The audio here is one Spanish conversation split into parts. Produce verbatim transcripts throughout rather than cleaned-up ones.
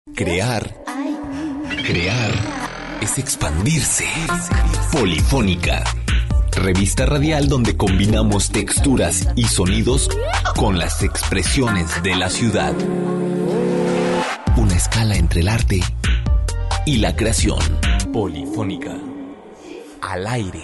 Crear, crear es expandirse. Polifónica, revista radial donde combinamos texturas y sonidos con las expresiones de la ciudad. Una escala entre el arte y la creación. Polifónica, al aire.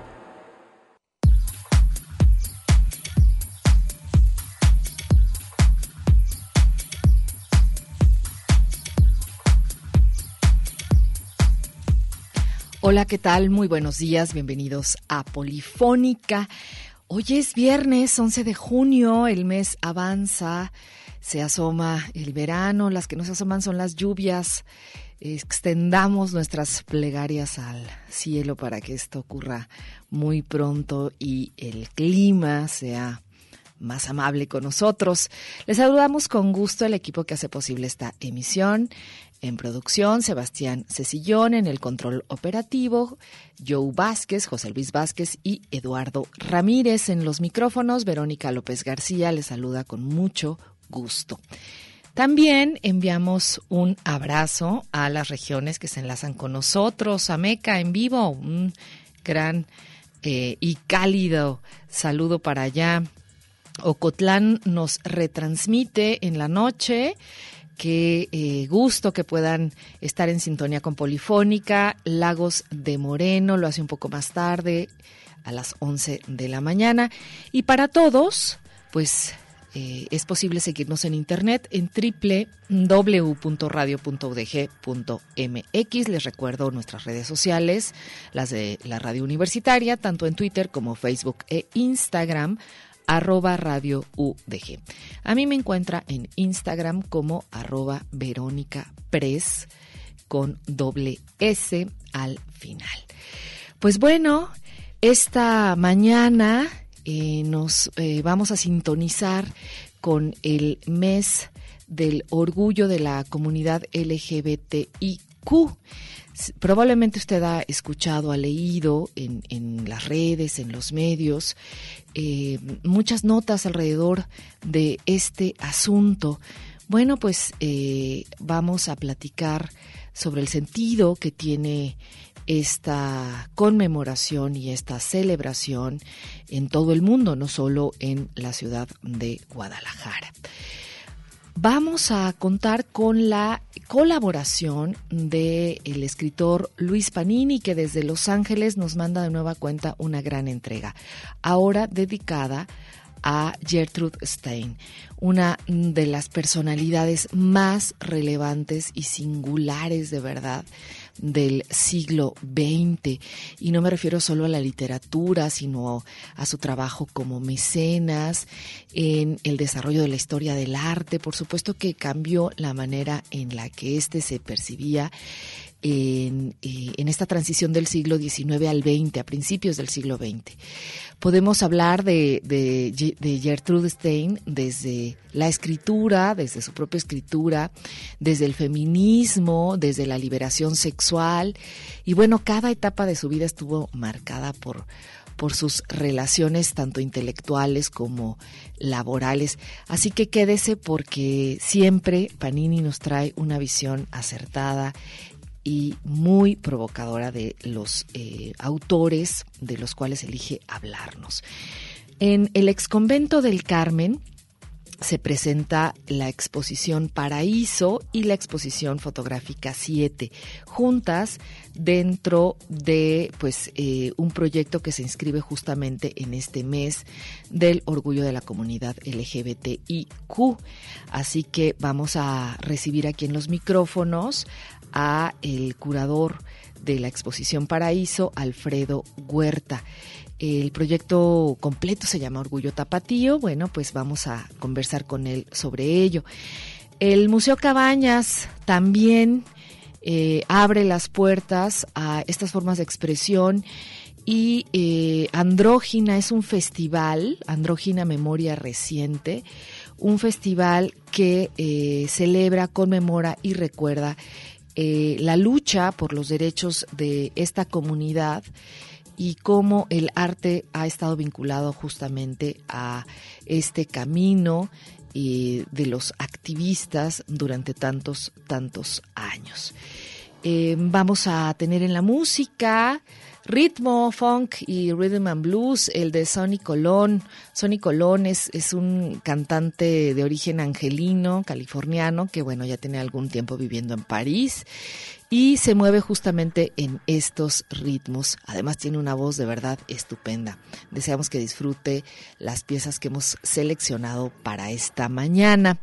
Hola, ¿qué tal? Muy buenos días, bienvenidos a Polifónica. Hoy es viernes once de junio, el mes avanza, se asoma el verano, las que no se asoman son las lluvias. Extendamos nuestras plegarias al cielo para que esto ocurra muy pronto y el clima sea más amable con nosotros. Les saludamos con gusto al equipo que hace posible esta emisión. En producción, Sebastián Cecillón, en el control operativo, Joe Vázquez, José Luis Vázquez y Eduardo Ramírez. En los micrófonos, Verónica López García les saluda con mucho gusto. También enviamos un abrazo a las regiones que se enlazan con nosotros. Ameca en vivo, un gran eh, y cálido saludo para allá. Ocotlán nos retransmite en la noche. Qué eh, gusto que puedan estar en sintonía con Polifónica. Lagos de Moreno lo hace un poco más tarde, a las once de la mañana. Y para todos, pues eh, es posible seguirnos en internet en doble u doble u doble u punto radio punto u d g punto m x. Les recuerdo nuestras redes sociales, las de la radio universitaria, tanto en Twitter como Facebook e Instagram, arroba radio U D G. A mí me encuentra en Instagram como arroba Verónica Pres con doble S al final. Pues bueno, esta mañana eh, nos eh, vamos a sintonizar con el mes del orgullo de la comunidad L G B T I Q. Probablemente usted ha escuchado, ha leído en, en las redes, en los medios, eh, muchas notas alrededor de este asunto. Bueno, pues eh, vamos a platicar sobre el sentido que tiene esta conmemoración y esta celebración en todo el mundo, no solo en la ciudad de Guadalajara. Vamos a contar con la colaboración del escritor Luis Panini, que desde Los Ángeles nos manda de nueva cuenta una gran entrega, ahora dedicada a Gertrude Stein, una de las personalidades más relevantes y singulares de verdad del siglo veinte, y no me refiero solo a la literatura, sino a su trabajo como mecenas, en el desarrollo de la historia del arte. Por supuesto que cambió la manera en la que éste se percibía en, eh, en esta transición del siglo diecinueve al veinte, a principios del siglo veinte. Podemos hablar de, de, de Gertrude Stein desde la escritura, desde su propia escritura, desde el feminismo, desde la liberación sexual. Y bueno, cada etapa de su vida estuvo marcada por, por sus relaciones tanto intelectuales como laborales. Así que quédese, porque siempre Panini nos trae una visión acertada y muy provocadora de los eh, autores de los cuales elige hablarnos. En el Exconvento del Carmen se presenta la exposición Paraíso y la exposición fotográfica siete, juntas dentro de pues eh, un proyecto que se inscribe justamente en este mes del orgullo de la comunidad L G B T I Q. Así que vamos a recibir aquí en los micrófonos a el curador de la exposición Paraíso, Alfredo Huerta. El proyecto completo se llama Orgullo Tapatío. Bueno, pues vamos a conversar con él sobre ello. El Museo Cabañas también eh, abre las puertas a estas formas de expresión, y eh, Andrógina es un festival, Andrógina Memoria Reciente, un festival que eh, celebra, conmemora y recuerda Eh, la lucha por los derechos de esta comunidad y cómo el arte ha estado vinculado justamente a este camino eh, de los activistas durante tantos, tantos años. Eh, vamos a tener en la música ritmo, funk y rhythm and blues, el de Sonny Colón. Sonny Colón es, es un cantante de origen angelino, californiano, que bueno, ya tiene algún tiempo viviendo en París y se mueve justamente en estos ritmos. Además tiene una voz de verdad estupenda. Deseamos que disfrute las piezas que hemos seleccionado para esta mañana.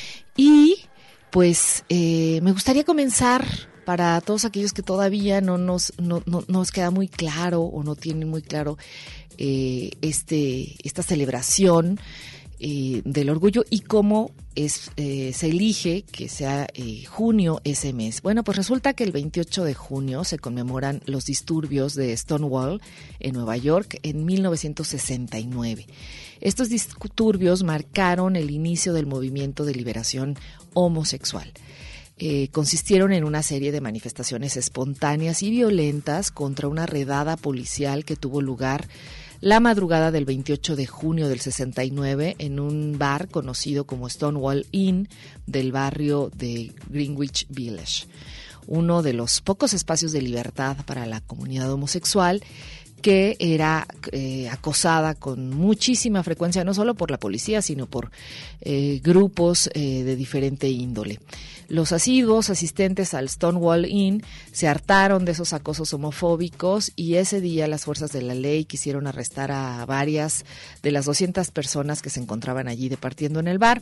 Y pues eh, me gustaría comenzar para todos aquellos que todavía no nos, no, no, no nos queda muy claro o no tienen muy claro eh, este, esta celebración eh, del orgullo y cómo es, eh, se elige que sea eh, junio ese mes. Bueno, pues resulta que el veintiocho de junio se conmemoran los disturbios de Stonewall en Nueva York en mil novecientos sesenta y nueve. Estos disturbios marcaron el inicio del movimiento de liberación homosexual. Eh, consistieron en una serie de manifestaciones espontáneas y violentas contra una redada policial que tuvo lugar la madrugada del veintiocho de junio del sesenta y nueve en un bar conocido como Stonewall Inn del barrio de Greenwich Village, uno de los pocos espacios de libertad para la comunidad homosexual que era eh, acosada con muchísima frecuencia, no solo por la policía, sino por eh, grupos eh, de diferente índole. Los asiduos asistentes al Stonewall Inn se hartaron de esos acosos homofóbicos y ese día las fuerzas de la ley quisieron arrestar a varias de las doscientas personas que se encontraban allí departiendo en el bar.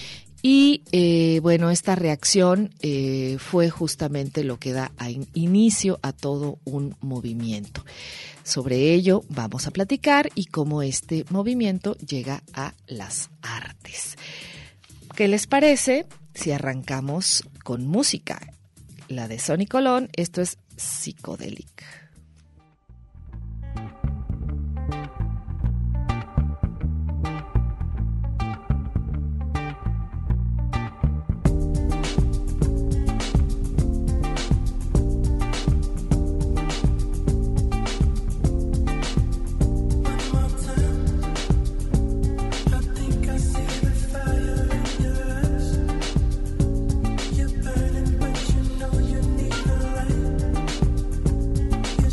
Y eh, bueno, esta reacción eh, fue justamente lo que da a in- inicio a todo un movimiento. Sobre ello vamos a platicar y cómo este movimiento llega a las artes. ¿Qué les parece si arrancamos con música? La de Sonny Colón, esto es Psychedelic. You're burning, but you know you need the light.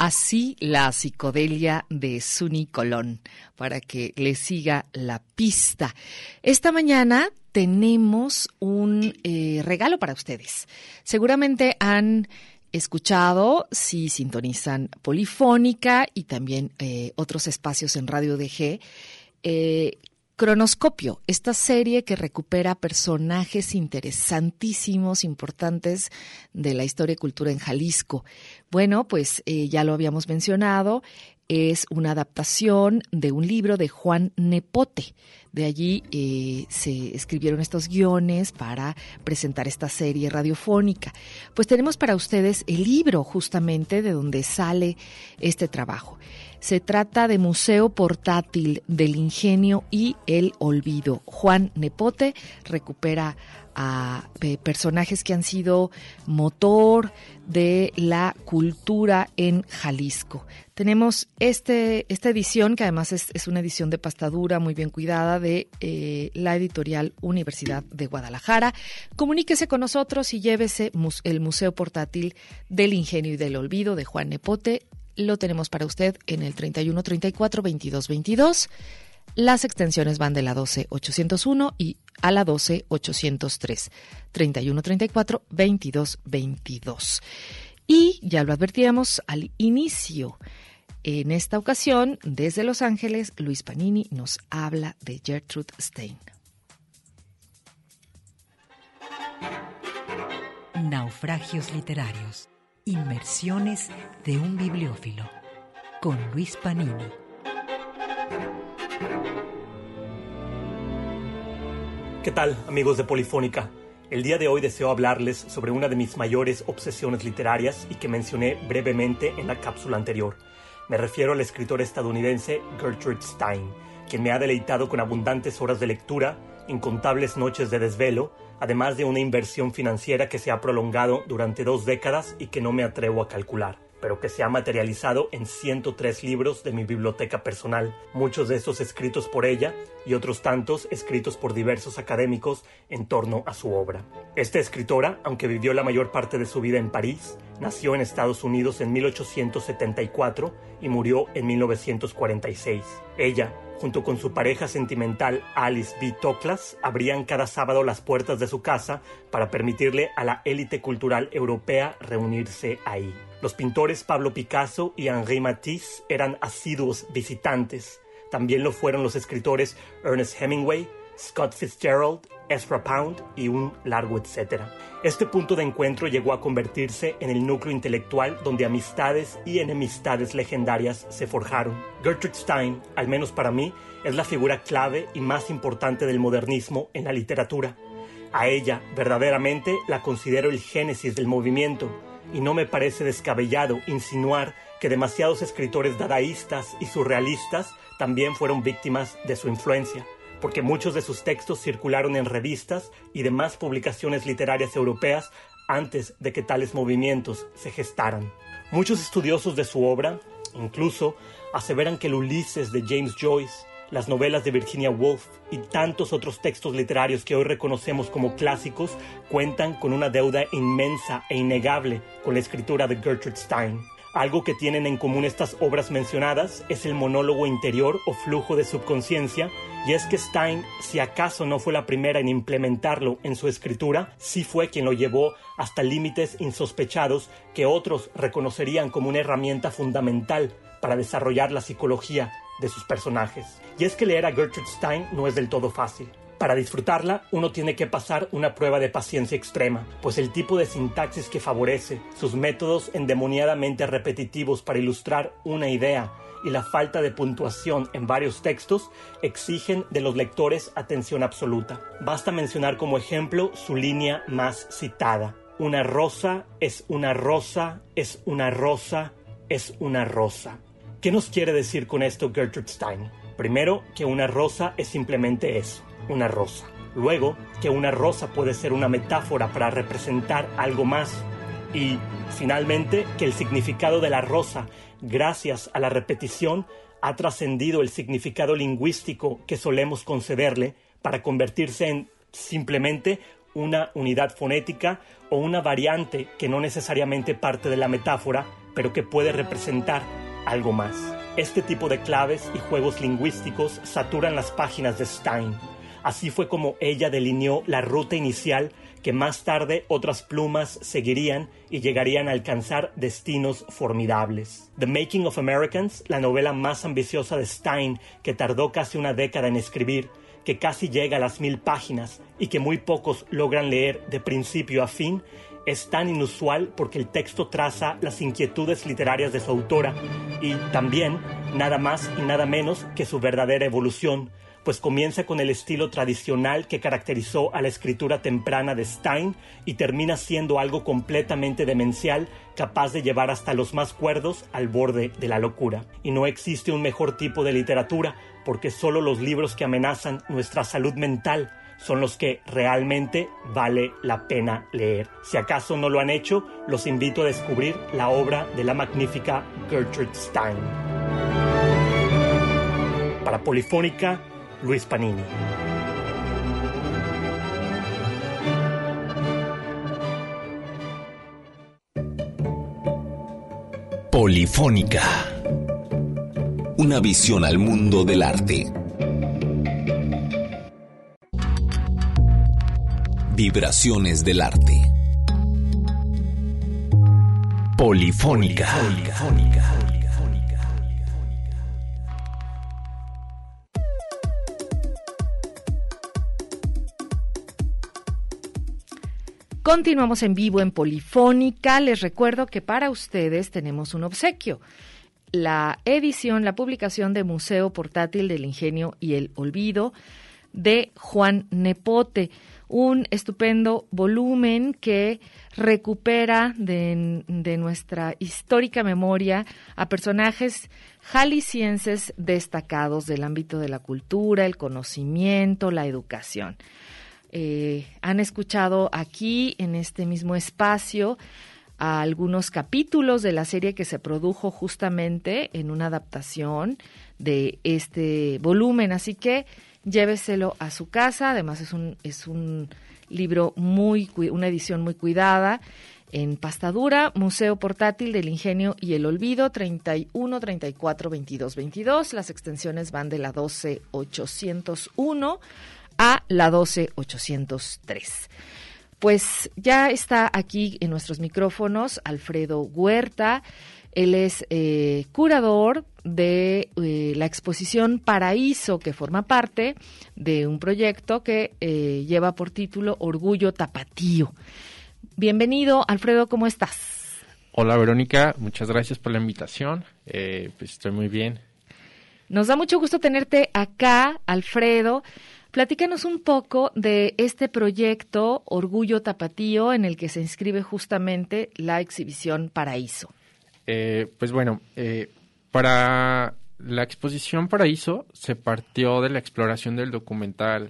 Así la psicodelia de Sunny Colón, para que le siga la pista. Esta mañana tenemos un eh, regalo para ustedes. Seguramente han escuchado, si sintonizan Polifónica y también eh, otros espacios en Radio D G, eh, Cronoscopio, esta serie que recupera personajes interesantísimos, importantes de la historia y cultura en Jalisco. Bueno, pues eh, ya lo habíamos mencionado, es una adaptación de un libro de Juan Nepote. De allí eh, se escribieron estos guiones para presentar esta serie radiofónica. Pues tenemos para ustedes el libro justamente de donde sale este trabajo. Se trata de Museo Portátil del Ingenio y el Olvido. Juan Nepote recupera a eh, personajes que han sido motor de la cultura en Jalisco. Tenemos este esta edición, que además es, es una edición de pastadura muy bien cuidada, de eh, la editorial Universidad de Guadalajara. Comuníquese con nosotros y llévese mus, el Museo Portátil del Ingenio y del Olvido de Juan Nepote. Lo tenemos para usted en el treinta y uno treinta y cuatro veintidós veintidós. Las extensiones van de la doce ochocientos uno y a la doce ochocientos tres. treinta y uno treinta y cuatro veintidós veintidós. Y ya lo advertíamos al inicio. En esta ocasión, desde Los Ángeles, Luis Panini nos habla de Gertrude Stein. Naufragios literarios. Inmersiones de un bibliófilo. Con Luis Panini. ¿Qué tal, amigos de Polifónica? El día de hoy deseo hablarles sobre una de mis mayores obsesiones literarias y que mencioné brevemente en la cápsula anterior. Me refiero a la escritora estadounidense Gertrude Stein, quien me ha deleitado con abundantes horas de lectura, incontables noches de desvelo, además de una inversión financiera que se ha prolongado durante dos décadas y que no me atrevo a calcular, pero que se ha materializado en ciento tres libros de mi biblioteca personal, muchos de estos escritos por ella y otros tantos escritos por diversos académicos en torno a su obra. Esta escritora, aunque vivió la mayor parte de su vida en París, nació en Estados Unidos en mil ochocientos setenta y cuatro y murió en mil novecientos cuarenta y seis. Ella, junto con su pareja sentimental Alice B. Toklas, abrían cada sábado las puertas de su casa para permitirle a la élite cultural europea reunirse ahí. Los pintores Pablo Picasso y Henri Matisse eran asiduos visitantes. También lo fueron los escritores Ernest Hemingway, Scott Fitzgerald, Ezra Pound y un largo etcétera. Este punto de encuentro llegó a convertirse en el núcleo intelectual donde amistades y enemistades legendarias se forjaron. Gertrude Stein, al menos para mí, es la figura clave y más importante del modernismo en la literatura. A ella, verdaderamente, la considero el génesis del movimiento, y no me parece descabellado insinuar que demasiados escritores dadaístas y surrealistas también fueron víctimas de su influencia, porque muchos de sus textos circularon en revistas y demás publicaciones literarias europeas antes de que tales movimientos se gestaran. Muchos estudiosos de su obra, incluso, aseveran que el Ulises de James Joyce, las novelas de Virginia Woolf y tantos otros textos literarios que hoy reconocemos como clásicos cuentan con una deuda inmensa e innegable con la escritura de Gertrude Stein. Algo que tienen en común estas obras mencionadas es el monólogo interior o flujo de subconsciencia, y es que Stein, si acaso no fue la primera en implementarlo en su escritura, sí fue quien lo llevó hasta límites insospechados que otros reconocerían como una herramienta fundamental para desarrollar la psicología de sus personajes. Y es que leer a Gertrude Stein no es del todo fácil. Para disfrutarla, uno tiene que pasar una prueba de paciencia extrema, pues el tipo de sintaxis que favorece, sus métodos endemoniadamente repetitivos para ilustrar una idea y la falta de puntuación en varios textos exigen de los lectores atención absoluta. Basta mencionar como ejemplo su línea más citada: una rosa es una rosa, es una rosa, es una rosa. ¿Qué nos quiere decir con esto Gertrude Stein? Primero, que una rosa es simplemente eso, una rosa. Luego, que una rosa puede ser una metáfora para representar algo más. Y, finalmente, que el significado de la rosa, gracias a la repetición, ha trascendido el significado lingüístico que solemos concederle para convertirse en simplemente una unidad fonética o una variante que no necesariamente parte de la metáfora, pero que puede representar algo más. Este tipo de claves y juegos lingüísticos saturan las páginas de Stein. Así fue como ella delineó la ruta inicial que más tarde otras plumas seguirían y llegarían a alcanzar destinos formidables. The Making of Americans, la novela más ambiciosa de Stein, que tardó casi una década en escribir, que casi llega a las mil páginas y que muy pocos logran leer de principio a fin, es tan inusual porque el texto traza las inquietudes literarias de su autora y también nada más y nada menos que su verdadera evolución, pues comienza con el estilo tradicional que caracterizó a la escritura temprana de Stein y termina siendo algo completamente demencial, capaz de llevar hasta los más cuerdos al borde de la locura. Y no existe un mejor tipo de literatura, porque solo los libros que amenazan nuestra salud mental son los que realmente vale la pena leer. Si acaso no lo han hecho, los invito a descubrir la obra de la magnífica Gertrude Stein. Para Polifónica, Luis Panini. Polifónica. Una visión al mundo del arte. Vibraciones del arte. Polifónica. Polifónica. Continuamos en vivo en Polifónica. Les recuerdo que para ustedes tenemos un obsequio. La edición, la publicación de Museo Portátil del Ingenio y el Olvido de Juan Nepote. Un estupendo volumen que recupera de, de nuestra histórica memoria a personajes jaliscienses destacados del ámbito de la cultura, el conocimiento, la educación. Eh, han escuchado aquí, en este mismo espacio, a algunos capítulos de la serie que se produjo justamente en una adaptación de este volumen, así que lléveselo a su casa. Además es un es un libro muy, una edición muy cuidada, en pasta dura. Museo Portátil del Ingenio y el Olvido, treinta y uno, treinta y cuatro, veintidós, veintidós. Las extensiones van de la doce ochocientos uno a la doce ochocientos tres. Pues ya está aquí en nuestros micrófonos Alfredo Huerta. Él es eh, curador de eh, la exposición Paraíso, que forma parte de un proyecto que eh, lleva por título Orgullo Tapatío. Bienvenido, Alfredo, ¿cómo estás? Hola, Verónica, muchas gracias por la invitación. Eh, pues estoy muy bien. Nos da mucho gusto tenerte acá, Alfredo. Platícanos un poco de este proyecto Orgullo Tapatío, en el que se inscribe justamente la exhibición Paraíso. Eh, pues bueno, eh, para la exposición Paraíso se partió de la exploración del documental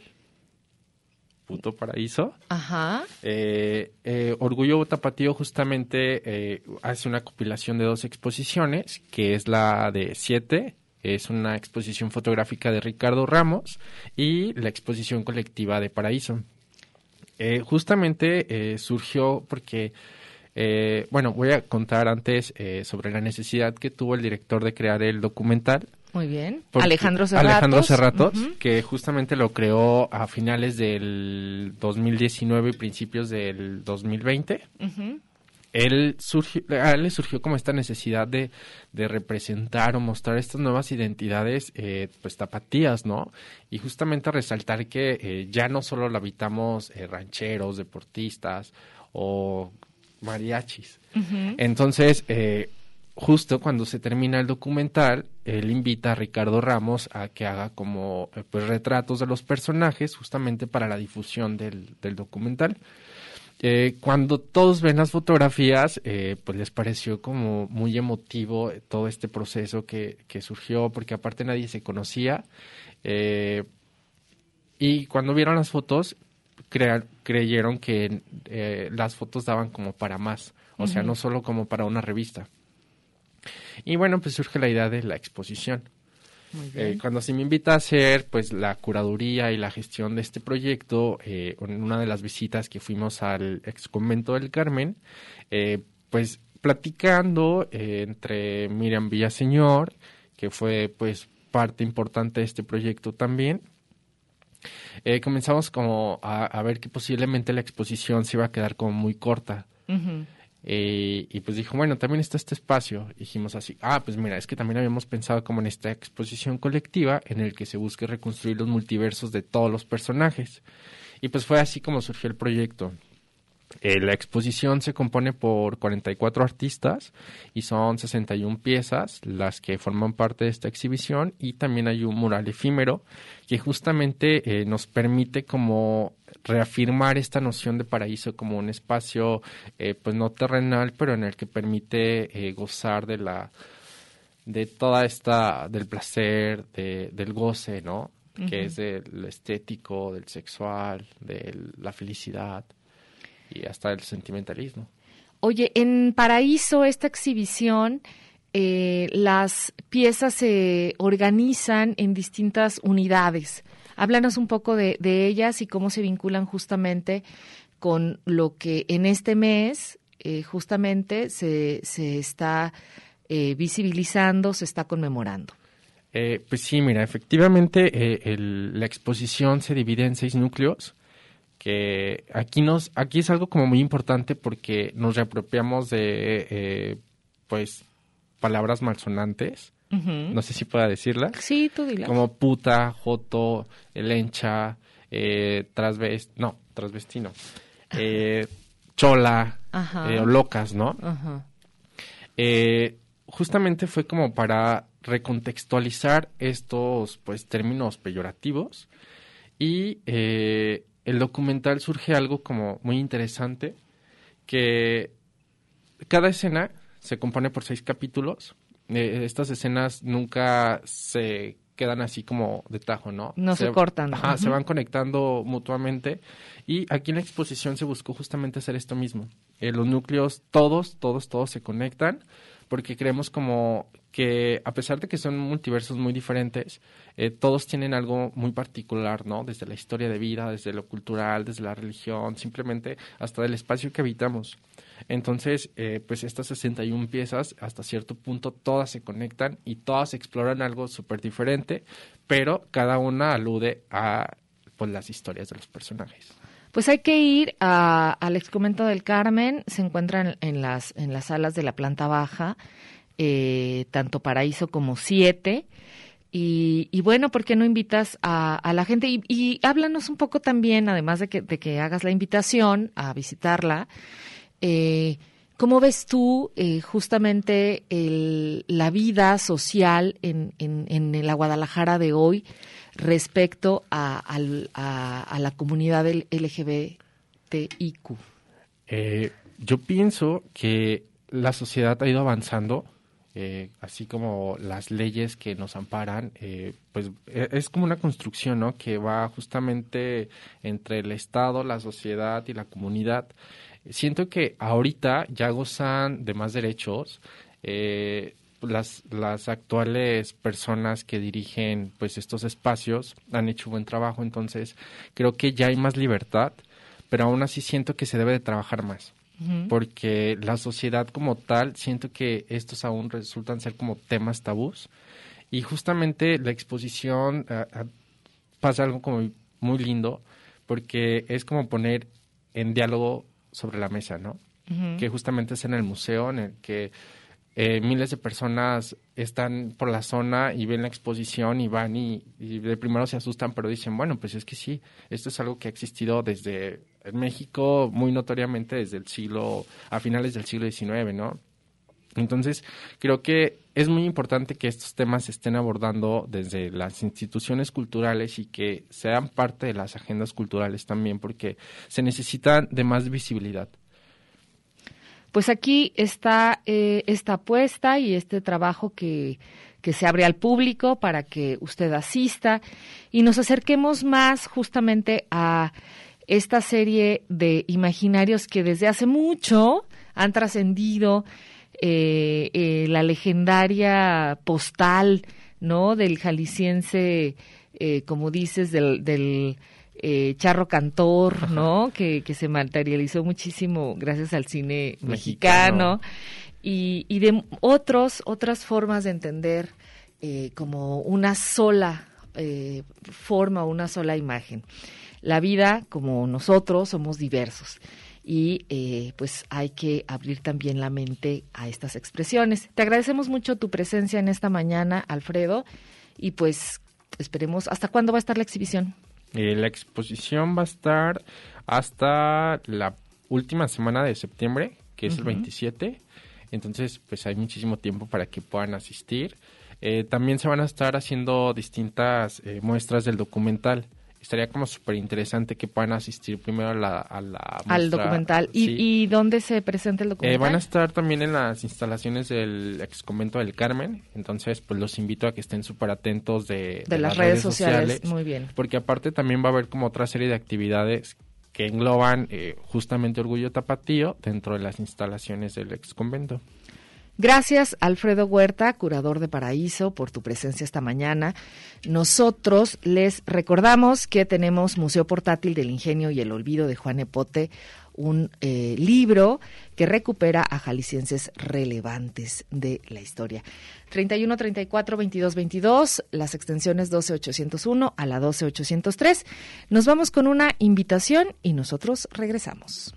Puto Paraíso. Ajá. Eh, eh, Orgullo Tapatío justamente eh, hace una compilación de dos exposiciones, que es la de siete. Es una exposición fotográfica de Ricardo Ramos y la exposición colectiva de Paraíso. Eh, justamente eh, surgió porque, eh, bueno, voy a contar antes eh, sobre la necesidad que tuvo el director de crear el documental. Muy bien. Alejandro Serratos. Alejandro Serratos, uh-huh. que justamente lo creó a finales del dos mil diecinueve y principios del dos mil veinte. Uh-huh. Él surgió, a él le surgió como esta necesidad de, de representar o mostrar estas nuevas identidades, eh, pues tapatías, ¿no? Y justamente resaltar que eh, ya no solo la habitamos eh, rancheros, deportistas o mariachis. Uh-huh. Entonces, eh, justo cuando se termina el documental, él invita a Ricardo Ramos a que haga como eh, pues retratos de los personajes justamente para la difusión del, del documental. Eh, cuando todos ven las fotografías, eh, pues les pareció como muy emotivo todo este proceso que, que surgió, porque aparte nadie se conocía. Eh, y cuando vieron las fotos, crea, creyeron que eh, las fotos daban como para más, o uh-huh. sea, no solo como para una revista. Y bueno, pues surge la idea de la exposición. Muy bien. Eh, cuando se me invita a hacer pues la curaduría y la gestión de este proyecto, eh, en una de las visitas que fuimos al ex convento del Carmen, eh, pues platicando eh, entre Miriam Villaseñor, que fue pues parte importante de este proyecto también, eh, comenzamos como a, a ver que posiblemente la exposición se iba a quedar como muy corta. Uh-huh. Eh, y pues dijo, bueno, también está este espacio. Y dijimos así, ah, pues mira, es que también habíamos pensado como en esta exposición colectiva en el que se busque reconstruir los multiversos de todos los personajes. Y pues fue así como surgió el proyecto. Eh, la exposición se compone por cuarenta y cuatro artistas y son sesenta y una piezas las que forman parte de esta exhibición, y también hay un mural efímero que justamente eh, nos permite como reafirmar esta noción de paraíso como un espacio eh, pues no terrenal, pero en el que permite eh, gozar de la de toda esta del placer, de, del goce, ¿no? Uh-huh. Que es del estético, del sexual, de la felicidad y hasta el sentimentalismo. Oye, en Paraíso, esta exhibición, eh, las piezas se organizan en distintas unidades. Háblanos un poco de, de ellas y cómo se vinculan justamente con lo que en este mes eh, justamente se, se está eh, visibilizando, se está conmemorando. Eh, pues sí, mira, efectivamente eh, el, la exposición se divide en seis núcleos. Que aquí nos aquí es algo como muy importante porque nos reapropiamos de eh, pues palabras malsonantes. Uh-huh. No sé si pueda decirlas. Sí, tú dilas. Como puta, joto, elencha, eh, trasvest, no, transvestino, eh, chola, uh-huh. eh, o locas, ¿no? Uh-huh. Eh, justamente fue como para recontextualizar estos pues términos peyorativos y eh, el documental surge algo como muy interesante, que cada escena se compone por seis capítulos. Eh, estas escenas nunca se quedan así como de tajo, ¿no? No se, se cortan. Ajá, uh-huh. Se van conectando mutuamente. Y aquí en la exposición se buscó justamente hacer esto mismo. Eh, los núcleos, todos, todos, todos se conectan, porque creemos como que a pesar de que son multiversos muy diferentes, eh, todos tienen algo muy particular, ¿no? Desde la historia de vida, desde lo cultural, desde la religión, simplemente hasta del espacio que habitamos. Entonces, eh, pues estas sesenta y una piezas, hasta cierto punto, todas se conectan y todas exploran algo súper diferente, pero cada una alude a pues, las historias de los personajes. Pues hay que ir a, al Exconvento del Carmen, se encuentran en las, en las salas de la planta baja, eh, tanto Paraíso como siete, y, y bueno, ¿por qué no invitas a, a la gente? Y, y háblanos un poco también, además de que, de que hagas la invitación a visitarla, eh, ¿cómo ves tú eh, justamente el, la vida social en, en, en la Guadalajara de hoy respecto a, a, a, a la comunidad del L G B T I Q? Eh, yo pienso que la sociedad ha ido avanzando, eh, así como las leyes que nos amparan, eh, pues es como una construcción, ¿no? Que va justamente entre el Estado, la sociedad y la comunidad. Siento que ahorita ya gozan de más derechos. Eh, Las, las actuales personas que dirigen pues estos espacios han hecho buen trabajo, entonces creo que ya hay más libertad, pero aún así siento que se debe de trabajar más, uh-huh. porque la sociedad como tal, siento que estos aún resultan ser como temas tabús, y justamente la exposición uh, uh, pasa algo como muy lindo, porque es como poner en diálogo sobre la mesa, ¿no? Uh-huh. Que justamente es en el museo en el que Eh, miles de personas están por la zona y ven la exposición y van y, y de primero se asustan, pero dicen, bueno, pues es que sí, esto es algo que ha existido desde en México muy notoriamente desde el siglo, a finales del siglo diecinueve, ¿no? Entonces, creo que es muy importante que estos temas se estén abordando desde las instituciones culturales y que sean parte de las agendas culturales también, porque se necesitan de más visibilidad. Pues aquí está eh, esta apuesta y este trabajo que, que se abre al público para que usted asista y nos acerquemos más justamente a esta serie de imaginarios que desde hace mucho han trascendido eh, eh, la legendaria postal, ¿no? Del jalisciense, eh, como dices, del... del Eh, Charro Cantor, ¿no? Que, que se materializó muchísimo gracias al cine mexicano. mexicano. y, y de otros, otras formas de entender eh, como una sola eh, forma, una sola imagen. La vida, como nosotros, somos diversos y eh, pues hay que abrir también la mente a estas expresiones. Te agradecemos mucho tu presencia en esta mañana, Alfredo, y pues esperemos, ¿hasta cuándo va a estar la exhibición? Eh, la exposición va a estar hasta la última semana de septiembre, que es uh-huh. el veintisiete, entonces pues hay muchísimo tiempo para que puedan asistir. Eh, también se van a estar haciendo distintas eh, muestras del documental. Estaría como súper interesante que puedan asistir primero a la, a la muestra. Al documental. ¿Y, sí. ¿Y dónde se presenta el documental? Eh, van a estar también en las instalaciones del ex convento del Carmen. Entonces, pues los invito a que estén súper atentos de, de, de las, las redes, redes sociales. sociales. Muy bien. Porque aparte también va a haber como otra serie de actividades que engloban eh, justamente Orgullo Tapatío dentro de las instalaciones del ex convento. Gracias, Alfredo Huerta, curador de Paraíso, por tu presencia esta mañana. Nosotros les recordamos que tenemos Museo Portátil del Ingenio y el Olvido de Juan Epote, un eh, libro que recupera a jaliscienses relevantes de la historia. treinta y uno, treinta y cuatro, veintidós, veintidós, las extensiones doce ochocientos uno a la doce ochocientos tres. Nos vamos con una invitación y nosotros regresamos.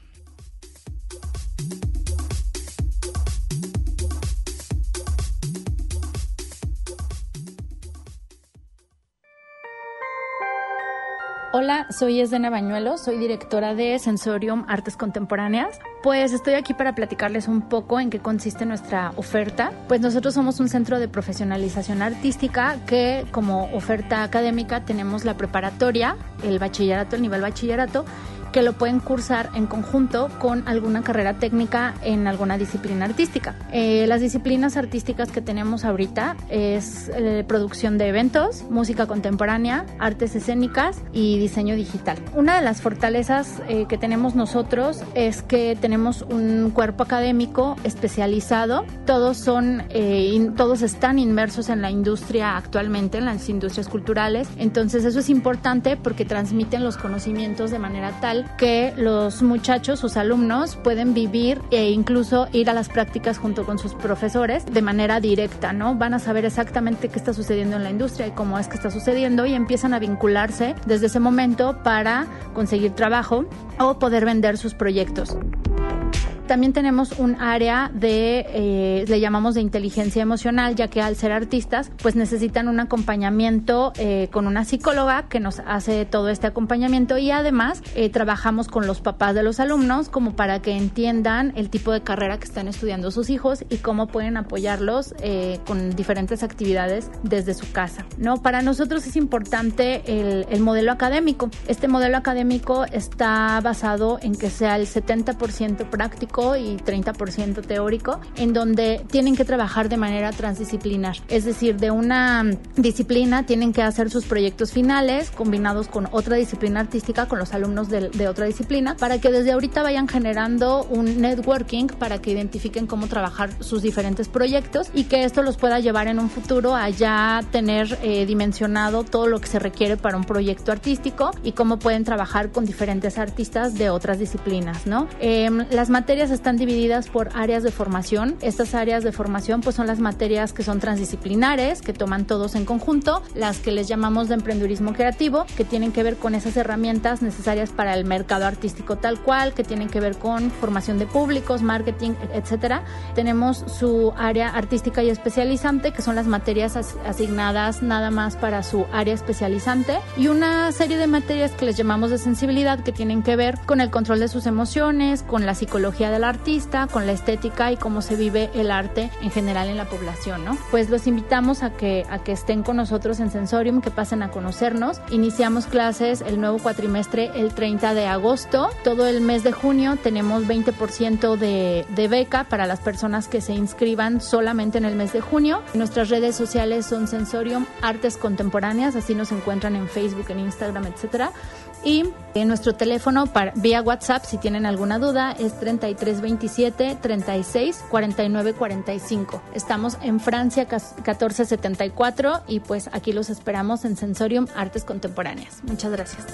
Hola, soy Esdena Bañuelos, soy directora de Sensorium Artes Contemporáneas. Pues estoy aquí para platicarles un poco en qué consiste nuestra oferta. Pues nosotros somos un centro de profesionalización artística que como oferta académica tenemos la preparatoria, el bachillerato, el nivel bachillerato, que lo pueden cursar en conjunto con alguna carrera técnica en alguna disciplina artística. Eh, las disciplinas artísticas que tenemos ahorita es eh, producción de eventos, música contemporánea, artes escénicas y diseño digital. Una de las fortalezas eh, que tenemos nosotros es que tenemos un cuerpo académico especializado. Todos son, eh, in, todos están inmersos en la industria actualmente, en las industrias culturales. Entonces eso es importante porque transmiten los conocimientos de manera tal que los muchachos, sus alumnos, pueden vivir e incluso ir a las prácticas junto con sus profesores de manera directa, ¿no? Van a saber exactamente qué está sucediendo en la industria y cómo es que está sucediendo y empiezan a vincularse desde ese momento para conseguir trabajo o poder vender sus proyectos. También tenemos un área de, eh, le llamamos de inteligencia emocional, ya que al ser artistas, pues necesitan un acompañamiento eh, con una psicóloga que nos hace todo este acompañamiento y además eh, trabajamos con los papás de los alumnos como para que entiendan el tipo de carrera que están estudiando sus hijos y cómo pueden apoyarlos eh, con diferentes actividades desde su casa, ¿no? Para nosotros es importante el, el modelo académico. Este modelo académico está basado en que sea el setenta por ciento práctico y treinta por ciento teórico, en donde tienen que trabajar de manera transdisciplinar. Es decir, de una disciplina tienen que hacer sus proyectos finales combinados con otra disciplina artística, con los alumnos de, de otra disciplina, para que desde ahorita vayan generando un networking para que identifiquen cómo trabajar sus diferentes proyectos y que esto los pueda llevar en un futuro a ya tener eh, dimensionado todo lo que se requiere para un proyecto artístico y cómo pueden trabajar con diferentes artistas de otras disciplinas, ¿no? Eh, las materias están divididas por áreas de formación. Estas áreas de formación pues son las materias que son transdisciplinares, que toman todos en conjunto, las que les llamamos de emprendurismo creativo, que tienen que ver con esas herramientas necesarias para el mercado artístico tal cual, que tienen que ver con formación de públicos, marketing, etcétera. Tenemos su área artística y especializante, que son las materias as- asignadas nada más para su área especializante, y una serie de materias que les llamamos de sensibilidad, que tienen que ver con el control de sus emociones, con la psicología del artista, con la estética y cómo se vive el arte en general en la población, ¿no? Pues los invitamos a que, a que estén con nosotros en Sensorium, que pasen a conocernos. Iniciamos clases el nuevo cuatrimestre el treinta de agosto. Todo el mes de junio tenemos veinte por ciento de, de beca para las personas que se inscriban solamente en el mes de junio. Nuestras redes sociales son Sensorium Artes Contemporáneas, así nos encuentran en Facebook, en Instagram, etcétera. Y en nuestro teléfono para, vía WhatsApp, si tienen alguna duda, es treinta y tres veintisiete, treinta y seis, cuarenta y nueve cuarenta y cinco. Estamos en Francia catorce setenta y cuatro y pues aquí los esperamos en Sensorium Artes Contemporáneas. Muchas gracias.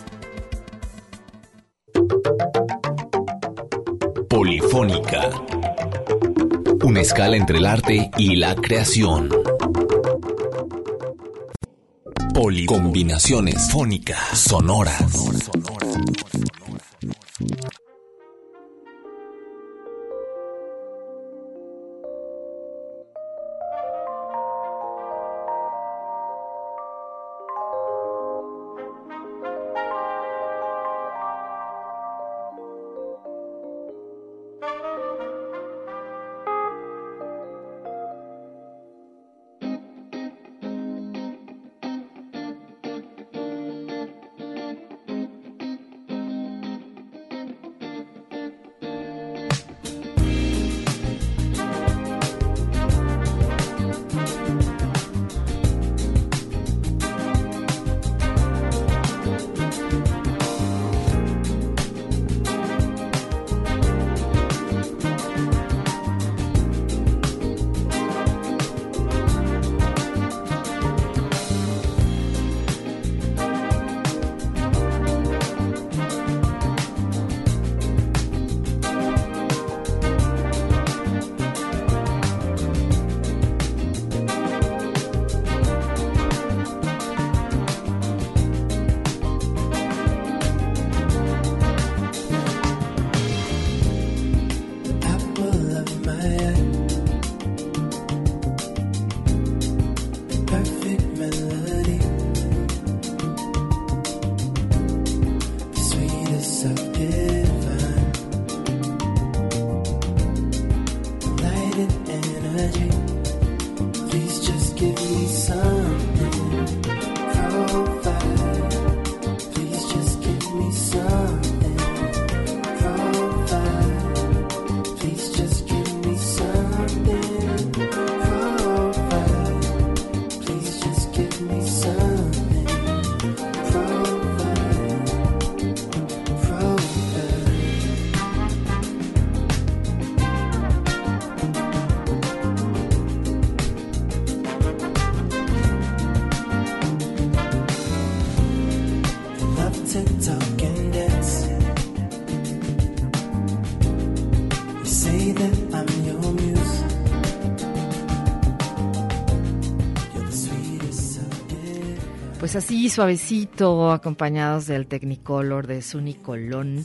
Polifónica. Una escala entre el arte y la creación. Poli. Combinaciones fónicas, sonoras. Pues así, suavecito, acompañados del Technicolor de Sunny Colón,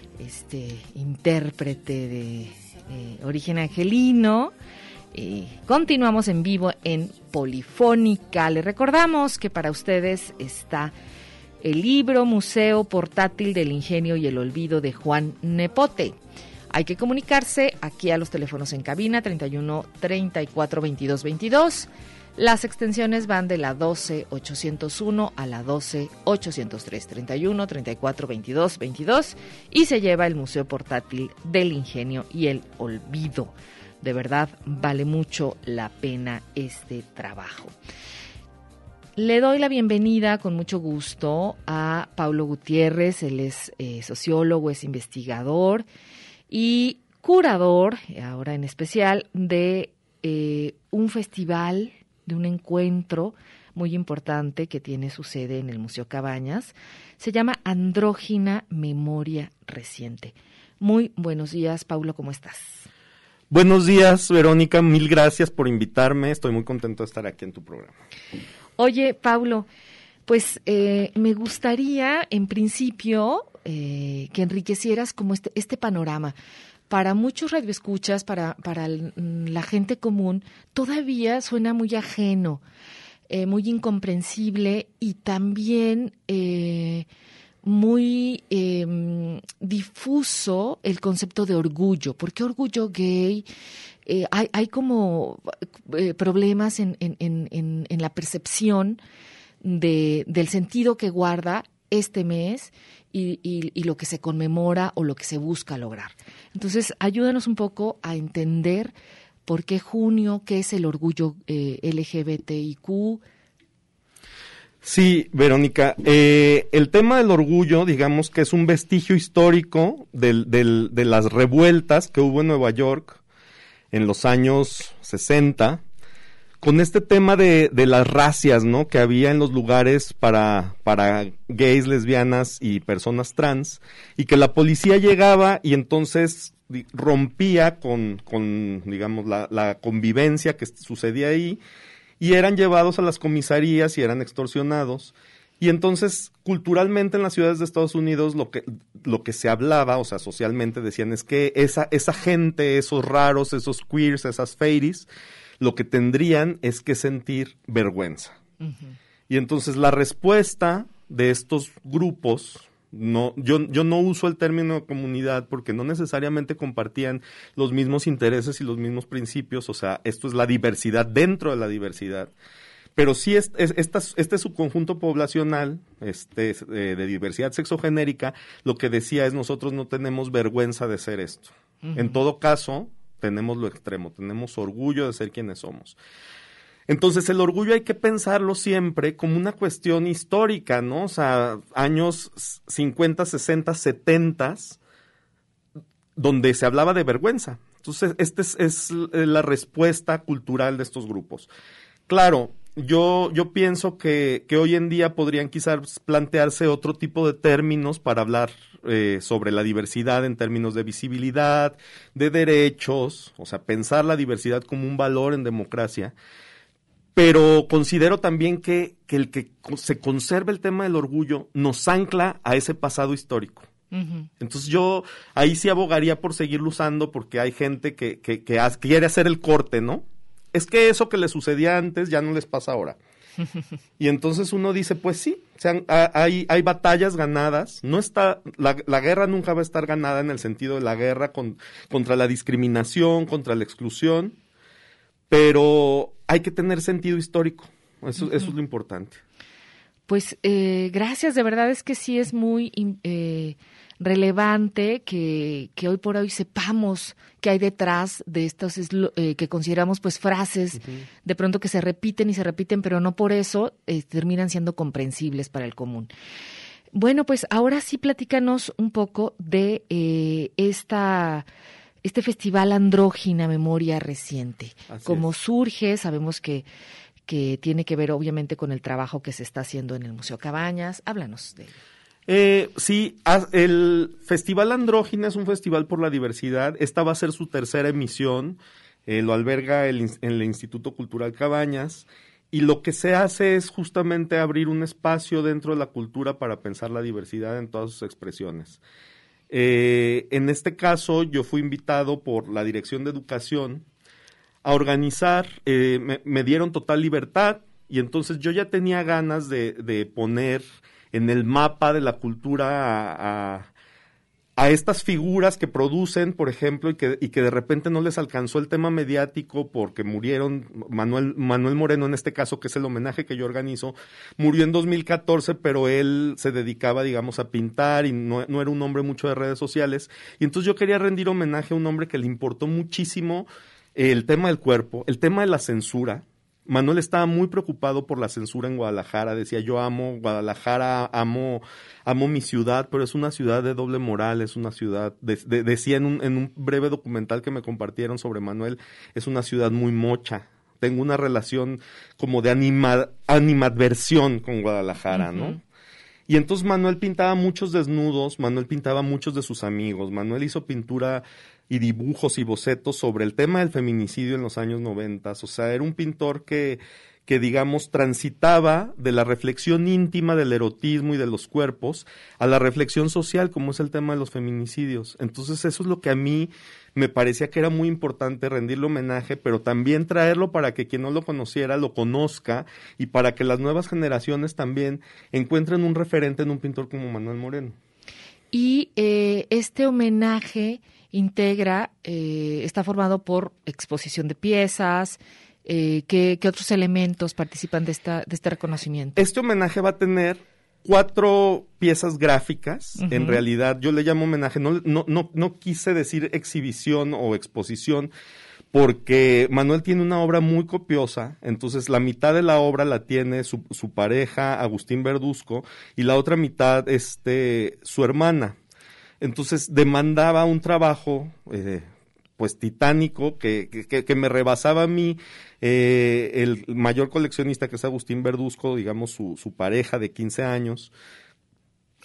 este intérprete de eh, origen angelino. Eh, continuamos en vivo en Polifónica. Les recordamos que para ustedes está el libro Museo Portátil del Ingenio y el Olvido de Juan Nepote. Hay que comunicarse aquí a los teléfonos en cabina treinta y uno, treinta y cuatro, veintidós, veintidós. Las extensiones van de la doce ochocientos uno a la doce ochocientos tres, treinta y uno, treinta y cuatro, veintidós, veintidós, y se lleva el Museo Portátil del Ingenio y el Olvido. De verdad, vale mucho la pena este trabajo. Le doy la bienvenida con mucho gusto a Paulo Gutiérrez. Él es eh, sociólogo, es investigador y curador, ahora en especial, de eh, un festival, de un encuentro muy importante que tiene su sede en el Museo Cabañas. Se llama Andrógina Memoria Reciente. Muy buenos días, Paulo, ¿cómo estás? Buenos días, Verónica, mil gracias por invitarme. Estoy muy contento de estar aquí en tu programa. Oye, Paulo, pues eh, me gustaría, en principio, eh, que enriquecieras como este, este panorama. Para muchos radioescuchas, para, para la gente común, todavía suena muy ajeno, eh, muy incomprensible y también eh, muy eh, difuso el concepto de orgullo. ¿Por qué orgullo gay? Eh, hay, hay como eh, problemas en, en, en, en la percepción de, del sentido que guarda este mes y, y, y lo que se conmemora o lo que se busca lograr. Entonces, ayúdanos un poco a entender por qué junio, qué es el orgullo eh, L G B T I Q. Sí, Verónica, eh, el tema del orgullo, digamos que es un vestigio histórico del, del, de las revueltas que hubo en Nueva York en los años sesenta, con este tema de, de las racias, ¿no?, que había en los lugares para, para gays, lesbianas y personas trans, y que la policía llegaba y entonces rompía con, con digamos, la, la convivencia que sucedía ahí, y eran llevados a las comisarías y eran extorsionados. Y entonces, culturalmente en las ciudades de Estados Unidos, lo que, lo que se hablaba, o sea, socialmente decían, es que esa, esa gente, esos raros, esos queers, esas fairies, lo que tendrían es que sentir vergüenza. Uh-huh. Y entonces la respuesta de estos grupos, no, yo, yo no uso el término comunidad porque no necesariamente compartían los mismos intereses y los mismos principios, o sea, esto es la diversidad dentro de la diversidad. Pero sí, es, es, esta, este subconjunto poblacional este, de, de diversidad sexogenérica, lo que decía es nosotros no tenemos vergüenza de ser esto. Uh-huh. En todo caso, tenemos lo extremo, tenemos orgullo de ser quienes somos. Entonces, el orgullo hay que pensarlo siempre como una cuestión histórica, ¿no? O sea, años cincuenta, sesenta, setenta, donde se hablaba de vergüenza. Entonces, esta es, es la respuesta cultural de estos grupos. Claro, yo, yo pienso que, que hoy en día podrían quizás plantearse otro tipo de términos para hablar eh, sobre la diversidad en términos de visibilidad, de derechos, o sea, pensar la diversidad como un valor en democracia. Pero considero también que, que el que se conserve el tema del orgullo nos ancla a ese pasado histórico. Uh-huh. Entonces yo ahí sí abogaría por seguirlo usando porque hay gente que, que, que has, quiere hacer el corte, ¿no? Es que eso que les sucedía antes ya no les pasa ahora. Y entonces uno dice, pues sí, o sea, hay, hay batallas ganadas. No está, la, la guerra nunca va a estar ganada en el sentido de la guerra con, contra la discriminación, contra la exclusión, pero hay que tener sentido histórico, eso, uh-huh. eso es lo importante. Pues eh, gracias, de verdad es que sí es muy eh, relevante que, que hoy por hoy sepamos qué hay detrás de estas eh, que consideramos pues frases, uh-huh. de pronto que se repiten y se repiten, pero no por eso eh, terminan siendo comprensibles para el común. Bueno, pues ahora sí platícanos un poco de eh, esta... este festival Andrógina Memoria Reciente. Así Cómo es. surge, sabemos que, que tiene que ver obviamente con el trabajo que se está haciendo en el Museo Cabañas. Háblanos de ello. Eh, sí, el Festival Andrógina es un festival por la diversidad. Esta va a ser su tercera emisión. Eh, lo alberga el, el Instituto Cultural Cabañas. Y lo que se hace es justamente abrir un espacio dentro de la cultura para pensar la diversidad en todas sus expresiones. Eh, en este caso, yo fui invitado por la Dirección de Educación a organizar, eh, me, me dieron total libertad y entonces yo ya tenía ganas de, de poner en el mapa de la cultura a, a, a estas figuras que producen, por ejemplo, y que, y que de repente no les alcanzó el tema mediático porque murieron. Manuel, Manuel Moreno, en este caso, que es el homenaje que yo organizo, murió en dos mil catorce, pero él se dedicaba, digamos, a pintar y no, no era un hombre mucho de redes sociales. Y entonces yo quería rendir homenaje a un hombre que le importó muchísimo el tema del cuerpo, el tema de la censura. Manuel estaba muy preocupado por la censura en Guadalajara, decía, yo amo Guadalajara, amo amo mi ciudad, pero es una ciudad de doble moral, es una ciudad, de, de, decía en un, en un breve documental que me compartieron sobre Manuel, es una ciudad muy mocha, tengo una relación como de anima, animadversión con Guadalajara, uh-huh. ¿no? Y entonces Manuel pintaba muchos desnudos, Manuel pintaba muchos de sus amigos, Manuel hizo pintura y dibujos y bocetos sobre el tema del feminicidio en los años noventas. O sea, era un pintor que, que, digamos, transitaba de la reflexión íntima del erotismo y de los cuerpos a la reflexión social, como es el tema de los feminicidios. Entonces, eso es lo que a mí me parecía que era muy importante, rendirle homenaje, pero también traerlo para que quien no lo conociera lo conozca y para que las nuevas generaciones también encuentren un referente en un pintor como Manuel Moreno. Y eh, este homenaje integra, eh, está formado por exposición de piezas, eh, ¿qué, ¿qué otros elementos participan de esta de este reconocimiento? Este homenaje va a tener cuatro piezas gráficas, uh-huh. en realidad yo le llamo homenaje, no, no, no, no quise decir exhibición o exposición, porque Manuel tiene una obra muy copiosa, entonces la mitad de la obra la tiene su, su pareja, Agustín Verduzco, y la otra mitad, este, su hermana. Entonces demandaba un trabajo, eh, pues titánico, que, que, que me rebasaba a mí, eh, el mayor coleccionista que es Agustín Verduzco, digamos su, su pareja de quince años,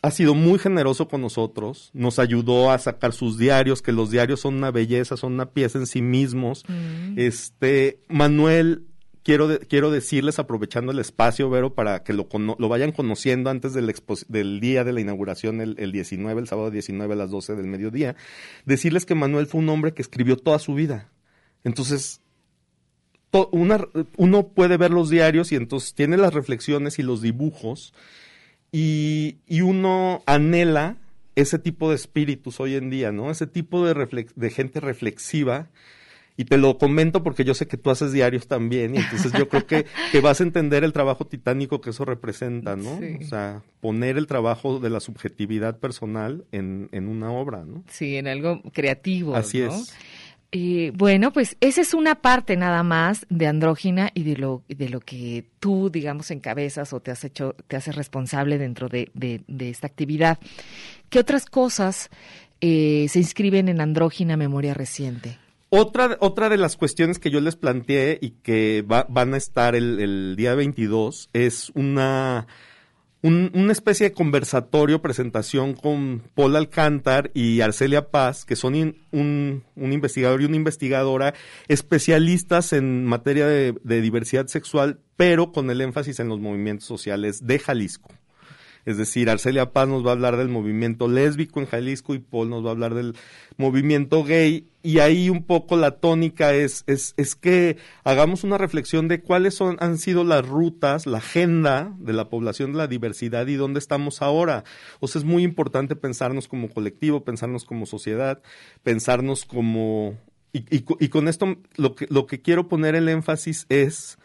ha sido muy generoso con nosotros, nos ayudó a sacar sus diarios, que los diarios son una belleza, son una pieza en sí mismos. Mm. Este, Manuel, quiero de, quiero decirles, aprovechando el espacio, Vero, para que lo, cono- lo vayan conociendo antes del, expo- del día de la inauguración, el, el diecinueve, el sábado diecinueve a las doce del mediodía, decirles que Manuel fue un hombre que escribió toda su vida. Entonces, to- una, uno puede ver los diarios y entonces tiene las reflexiones y los dibujos, y, y uno anhela ese tipo de espíritus hoy en día, ¿no? Ese tipo de, reflex- de gente reflexiva. Y te lo comento porque yo sé que tú haces diarios también, y entonces yo creo que, que vas a entender el trabajo titánico que eso representa, ¿no? Sí. O sea, poner el trabajo de la subjetividad personal en, en una obra, ¿no? Sí, en algo creativo, Así ¿no? es. Eh, bueno, pues esa es una parte nada más de Andrógina y de lo de lo que tú, digamos, encabezas o te has hecho, te haces responsable dentro de, de, de esta actividad. ¿Qué otras cosas eh, se inscriben en Andrógina Memoria Reciente? Otra, otra de las cuestiones que yo les planteé y que va, van a estar el, el día veintidós es una, un, una especie de conversatorio, presentación con Paul Alcántar y Arcelia Paz, que son in, un, un investigador y una investigadora especialistas en materia de, de diversidad sexual, pero con el énfasis en los movimientos sociales de Jalisco. Es decir, Arcelia Paz nos va a hablar del movimiento lésbico en Jalisco y Paul nos va a hablar del movimiento gay, y ahí un poco la tónica es, es, es que hagamos una reflexión de cuáles son, han sido las rutas, la agenda de la población de la diversidad y dónde estamos ahora. O sea, es muy importante pensarnos como colectivo, pensarnos como sociedad, pensarnos como... Y, y, y con esto lo que, lo que quiero poner el énfasis es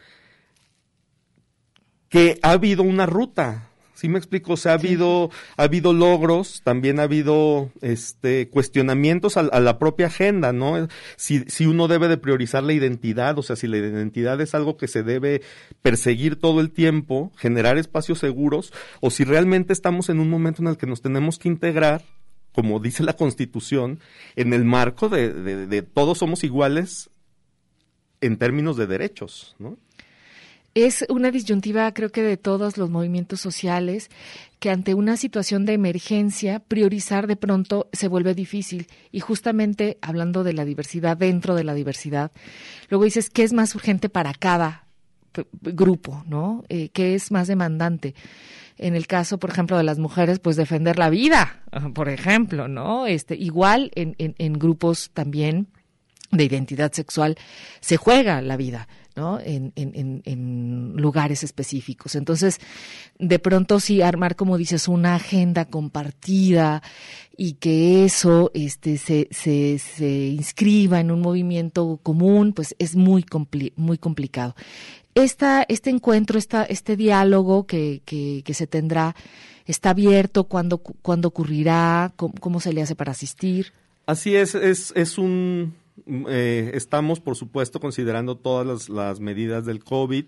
que ha habido una ruta. ¿Sí me explico? O sea, ha sí. habido, ha habido logros, también ha habido este cuestionamientos a, a la propia agenda, ¿no? Si, si uno debe de priorizar la identidad, o sea, si la identidad es algo que se debe perseguir todo el tiempo, generar espacios seguros, o si realmente estamos en un momento en el que nos tenemos que integrar, como dice la Constitución, en el marco de, de, de todos somos iguales en términos de derechos, ¿no? Es una disyuntiva, creo que de todos los movimientos sociales, que ante una situación de emergencia, priorizar de pronto se vuelve difícil. Y justamente hablando de la diversidad, dentro de la diversidad, luego dices, ¿qué es más urgente para cada p- grupo, ¿no? Eh, ¿Qué es más demandante? En el caso, por ejemplo, de las mujeres, pues defender la vida, por ejemplo, ¿no? Este, igual en, en, en grupos también de identidad sexual se juega la vida, ¿no? En, en, en lugares específicos. Entonces, de pronto sí armar, como dices, una agenda compartida y que eso este, se, se, se inscriba en un movimiento común, pues es muy, compli- muy complicado. Esta, este encuentro, esta, este diálogo que, que, que se tendrá, ¿está abierto? ¿Cuándo, cuándo ocurrirá? ¿Cómo, cómo se le hace para asistir? Así es, es, es un... Eh, estamos, por supuesto, considerando todas las, las medidas del COVID.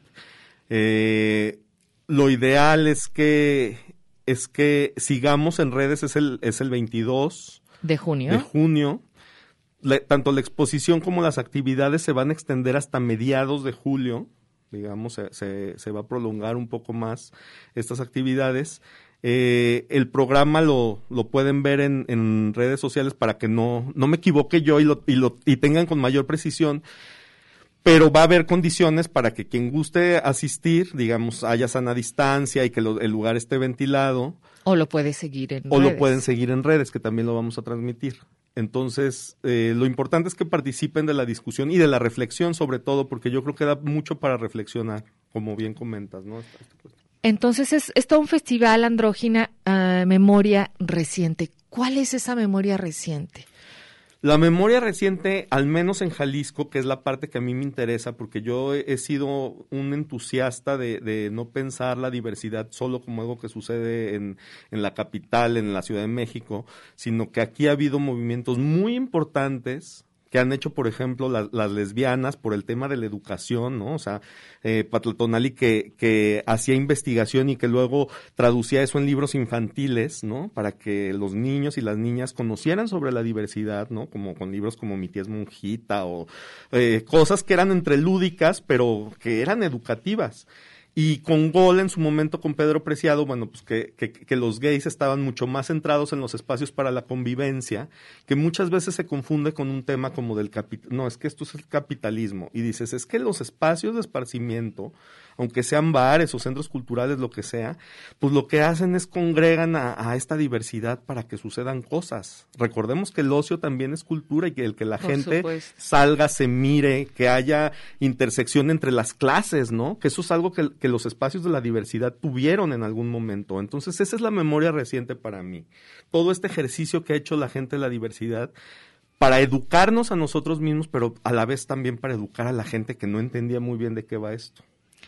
Eh, lo ideal es que es que sigamos en redes, es el, es el veintidós de junio. De junio. La, tanto la exposición como las actividades se van a extender hasta mediados de julio. Digamos, se, se, se va a prolongar un poco más estas actividades. Eh, el programa lo, lo pueden ver en, en redes sociales para que no, no me equivoque yo y lo, y lo y tengan con mayor precisión, pero va a haber condiciones para que quien guste asistir, digamos, haya sana distancia y que lo, el lugar esté ventilado. O lo puede seguir en o redes. O lo pueden seguir en redes, que también lo vamos a transmitir. Entonces, eh, lo importante es que participen de la discusión y de la reflexión sobre todo, porque yo creo que da mucho para reflexionar, como bien comentas, ¿no? Esta, esta cuestión. Entonces es, es todo un festival, Andrógina, uh, Memoria Reciente. ¿Cuál es esa memoria reciente? La memoria reciente, al menos en Jalisco, que es la parte que a mí me interesa, porque yo he, he sido un entusiasta de, de no pensar la diversidad solo como algo que sucede en, en la capital, en la Ciudad de México, sino que aquí ha habido movimientos muy importantes que han hecho, por ejemplo, la, las lesbianas por el tema de la educación, ¿no? O sea, eh, Patlatonali que, que hacía investigación y que luego traducía eso en libros infantiles, ¿no? Para que los niños y las niñas conocieran sobre la diversidad, ¿no? Como con libros como Mi tía es monjita o eh, cosas que eran entre lúdicas, pero que eran educativas. Y con Gol, en su momento con Pedro Preciado, bueno, pues que, que, que los gays estaban mucho más centrados en los espacios para la convivencia, que muchas veces se confunde con un tema como del capital. No, es que esto es el capitalismo. Y dices, es que los espacios de esparcimiento, aunque sean bares o centros culturales, lo que sea, pues lo que hacen es congregan a, a esta diversidad para que sucedan cosas. Recordemos que el ocio también es cultura y que el que la Por gente supuesto. salga, se mire, que haya intersección entre las clases, ¿no? Que eso es algo que, que los espacios de la diversidad tuvieron en algún momento. Entonces, esa es la memoria reciente para mí. Todo este ejercicio que ha hecho la gente de la diversidad para educarnos a nosotros mismos, pero a la vez también para educar a la gente que no entendía muy bien de qué va esto.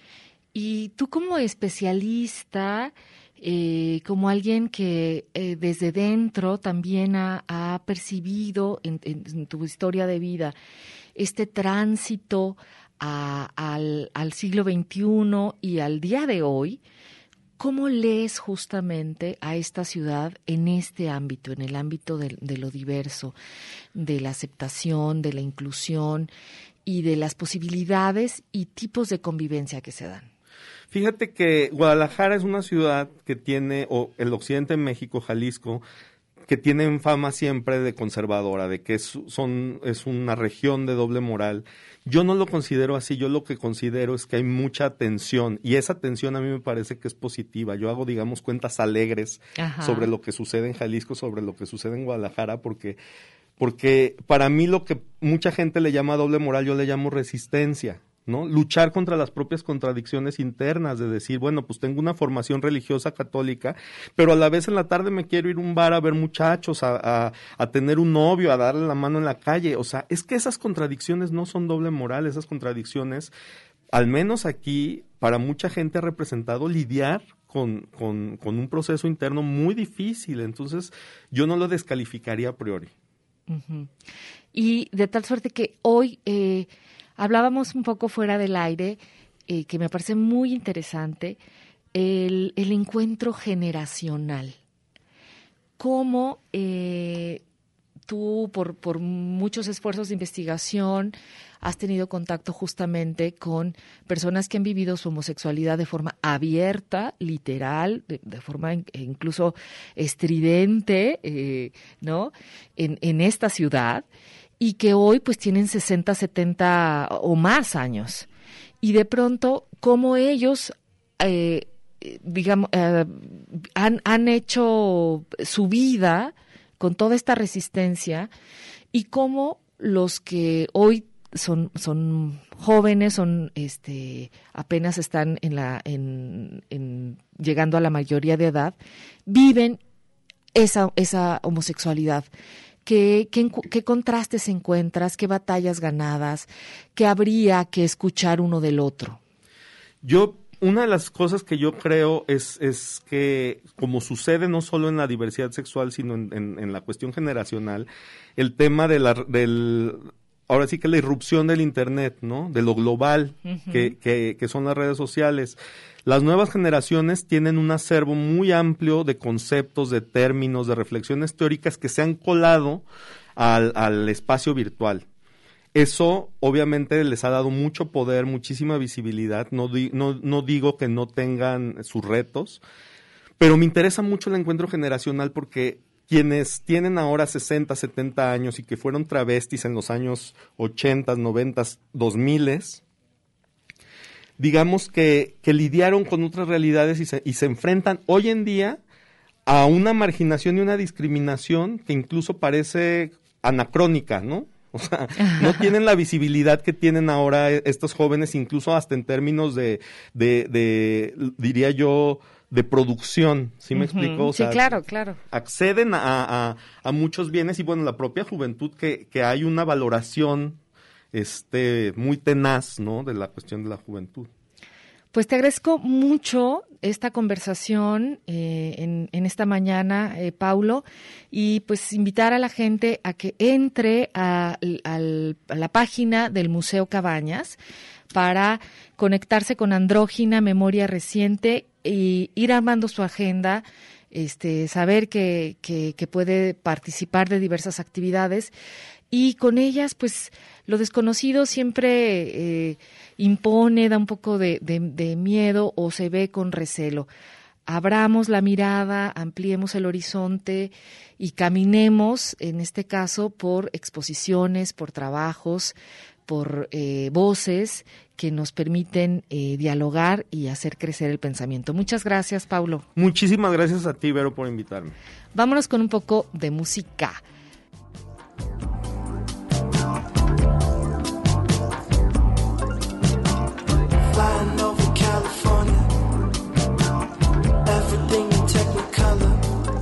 Y tú como especialista, eh, como alguien que eh, desde dentro también ha, ha percibido en, en, en tu historia de vida este tránsito a, al, al siglo veintiuno y al día de hoy, ¿cómo lees justamente a esta ciudad en este ámbito, en el ámbito de, de lo diverso, de la aceptación, de la inclusión y de las posibilidades y tipos de convivencia que se dan? Fíjate que Guadalajara es una ciudad que tiene, o el occidente de México, Jalisco, que tienen fama siempre de conservadora, de que es, son, es una región de doble moral. Yo no lo considero así, yo lo que considero es que hay mucha tensión, y esa tensión a mí me parece que es positiva. Yo hago, digamos, cuentas alegres Ajá. sobre lo que sucede en Jalisco, sobre lo que sucede en Guadalajara, porque, porque para mí lo que mucha gente le llama doble moral, yo le llamo resistencia, ¿no? Luchar contra las propias contradicciones internas, de decir, bueno, pues tengo una formación religiosa católica, pero a la vez en la tarde me quiero ir a un bar a ver muchachos, a, a, a tener un novio, a darle la mano en la calle. O sea, es que esas contradicciones no son doble moral, esas contradicciones, al menos aquí, para mucha gente ha representado lidiar con, con, con un proceso interno muy difícil. Entonces, yo no lo descalificaría a priori. Uh-huh. Y de tal suerte que hoy... Eh, hablábamos un poco fuera del aire, eh, que me parece muy interesante, el, el encuentro generacional. Cómo eh, tú, por, por muchos esfuerzos de investigación, has tenido contacto justamente con personas que han vivido su homosexualidad de forma abierta, literal, de, de forma incluso estridente, eh, ¿no? En, en esta ciudad, y que hoy pues tienen sesenta, setenta o más años. Y de pronto, cómo ellos, eh, digamos, eh, han, han hecho su vida con toda esta resistencia, y cómo los que hoy son, son jóvenes, son este apenas están en la en, en llegando a la mayoría de edad, viven esa, esa homosexualidad. ¿Qué, qué, ¿Qué contrastes encuentras? ¿Qué batallas ganadas? ¿Qué habría que escuchar uno del otro? Yo, una de las cosas que yo creo es, es que, como sucede no solo en la diversidad sexual, sino en, en, en la cuestión generacional, el tema de la, del, ahora sí que la irrupción del Internet, ¿no? De lo global, uh-huh. que, que, que son las redes sociales. Las nuevas generaciones tienen un acervo muy amplio de conceptos, de términos, de reflexiones teóricas que se han colado al, al espacio virtual. Eso obviamente les ha dado mucho poder, muchísima visibilidad. No, di, no, no digo que no tengan sus retos, pero me interesa mucho el encuentro generacional porque quienes tienen ahora sesenta, setenta años y que fueron travestis en los años ochenta, noventa, dos mil, digamos que, que lidiaron con otras realidades y se, y se enfrentan hoy en día a una marginación y una discriminación que incluso parece anacrónica, ¿no? O sea, no tienen la visibilidad que tienen ahora estos jóvenes, incluso hasta en términos de, de, de diría yo, de producción, ¿sí me uh-huh. explico? O sí, sea, claro, claro. Acceden a, a, a muchos bienes y, bueno, la propia juventud, que, que hay una valoración este muy tenaz, ¿no?, de la cuestión de la juventud. Pues te agradezco mucho esta conversación eh, en, en esta mañana, eh, Paulo, y pues invitar a la gente a que entre a, a, a la página del Museo Cabañas para conectarse con Andrógina, Memoria Reciente, y ir armando su agenda, este, saber que, que, que puede participar de diversas actividades. y con ellas pues lo desconocido siempre eh, impone, da un poco de, de, de miedo o se ve con recelo. Abramos la mirada, ampliemos el horizonte y caminemos, en este caso, por exposiciones, por trabajos, por eh, voces que nos permiten eh, dialogar y hacer crecer el pensamiento. Muchas gracias, Paulo. Muchísimas gracias a ti, Vero, por invitarme. Vámonos con un poco de música. Flying over California, everything in Technicolor,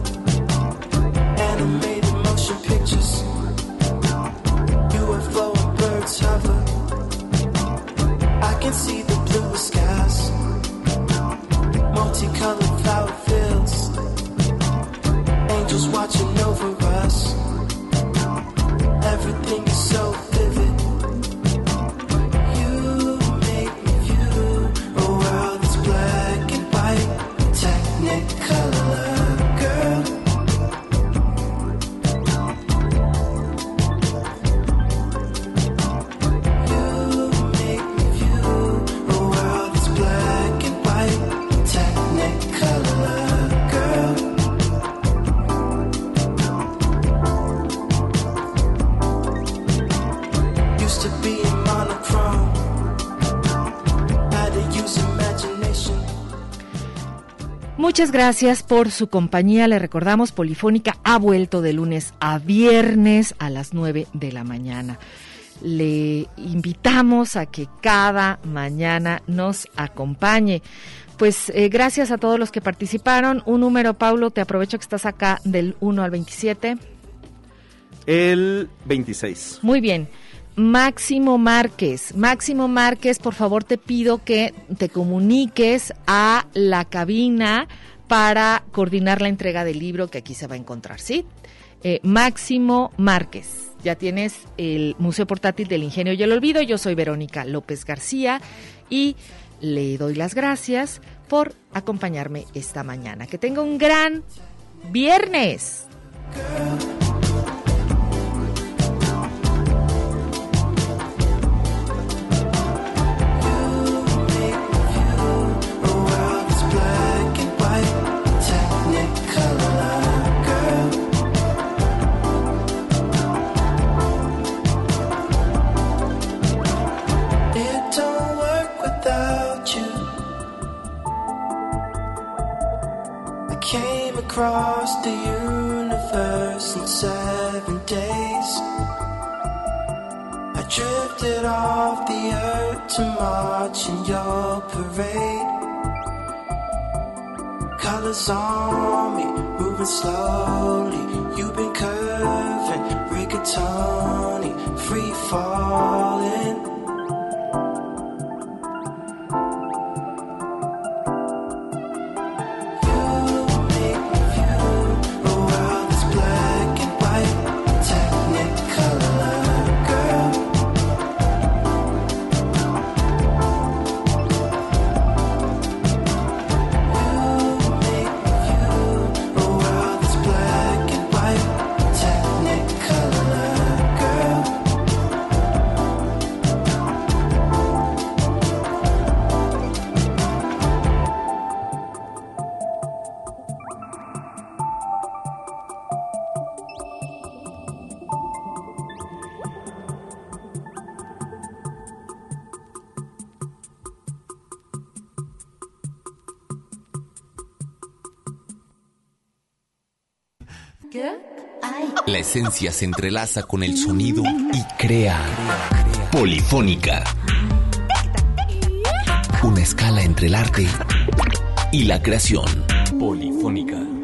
animated motion pictures, U F O and birds hover. I can see the blue skies, multicolored flower fields, angels watching over us. Everything is so vivid. You make me view a world that's black and white, Technicolor, girl. You make me view a world that's black and white, Technicolor, girl. Used to be in monochrome, had to use imagination. Muchas gracias por su compañía. Le recordamos, Polifónica ha vuelto de lunes a viernes a las nueve de la mañana. Le invitamos a que cada mañana nos acompañe. Pues eh, gracias a todos los que participaron. Un número, Paulo, te aprovecho que estás acá, del uno al veintisiete. El veintiséis. Muy bien. Máximo Márquez. Máximo Márquez, por favor te pido que te comuniques a la cabina para coordinar la entrega del libro que aquí se va a encontrar, ¿sí? Eh, Máximo Márquez. Ya tienes el Museo Portátil del Ingenio y el Olvido. Yo soy Verónica López García y le doy las gracias por acompañarme esta mañana. Que tenga un gran viernes. Came across the universe in seven days. I drifted off the earth to march in your parade. Colors on me, moving slowly. You've been curving, rigatoni, free falling. La esencia se entrelaza con el sonido y crea Polifónica. Una escala entre el arte y la creación. Polifónica.